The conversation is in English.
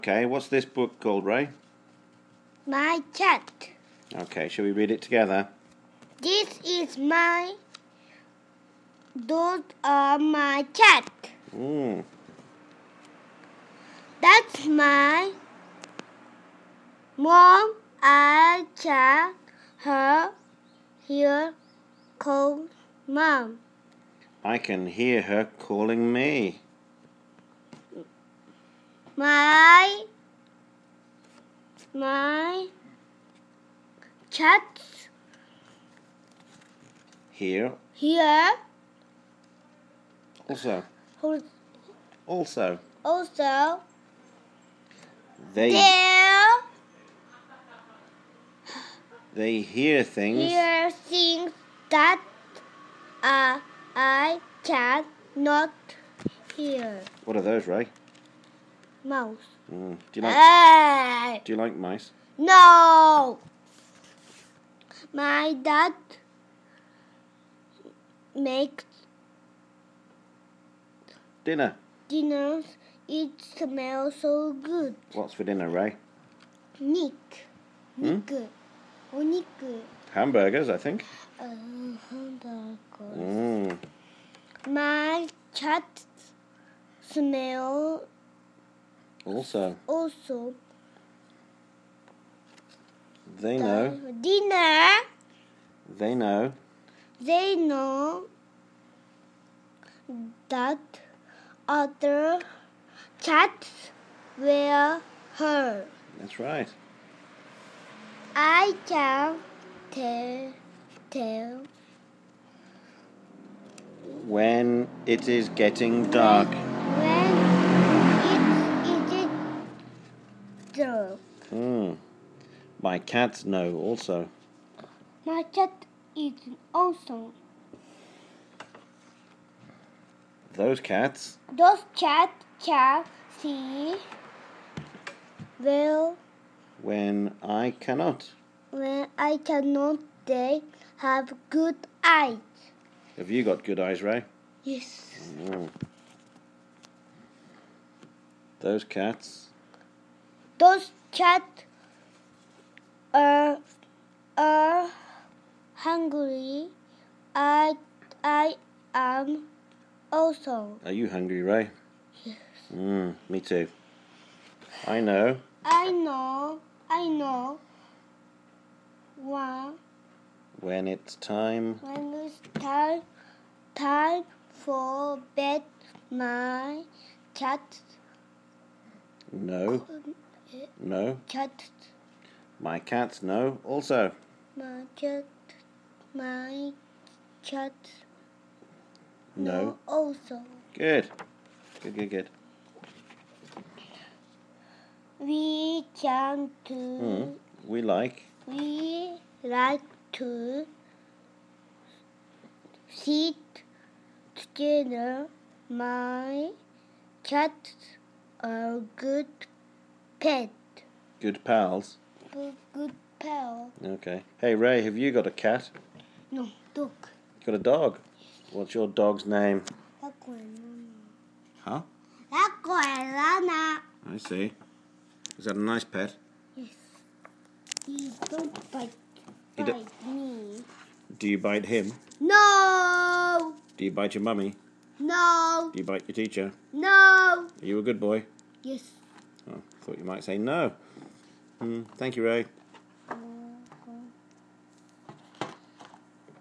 Okay, what's this book called, Ray? My cat. Okay, shall we read it together? This is my... Those are my cat. That's my mom. I can hear call mom. I can hear her calling me. My cats Here. here Also. also They hear things. hear things that I cannot hear. What are those, Ray? Mouse. Do you like mice? No. My dad makes Dinner. dinners. It smells so good. What's for dinner, Ray? 肉。お肉。 Hamburgers, I think. Hamburgers. My cat smell Also. They know. Dinner. They know. They know that other cats will hurt. That's right. I can tell When it is getting dark. when it is dark. My cats know also. My cat is awesome. Those cats Those cats can see well when I cannot. when I cannot. They have good eyes. Have you got good eyes, Ray? Yes. Those cats Those cats are hungry. I am also. Are you hungry, Ray? Yes. Me too. I know. I know. When it's time. When it's time for bed, my cat. No. Cat. My cats know also. My cat No. also. Good. We like to sit together. My cats are good pet. Good pals. Good pal. Okay. Hey, Ray, have you got a cat? No, dog. You got a dog? What's your dog's name? Huh? I see. Is that a nice pet? Yes. He don't bite me. Do you bite him? No. Do you bite your mummy? No. Do you bite your teacher? No. Are you a good boy? Yes. Oh, thought you might say no. Thank you, Ray.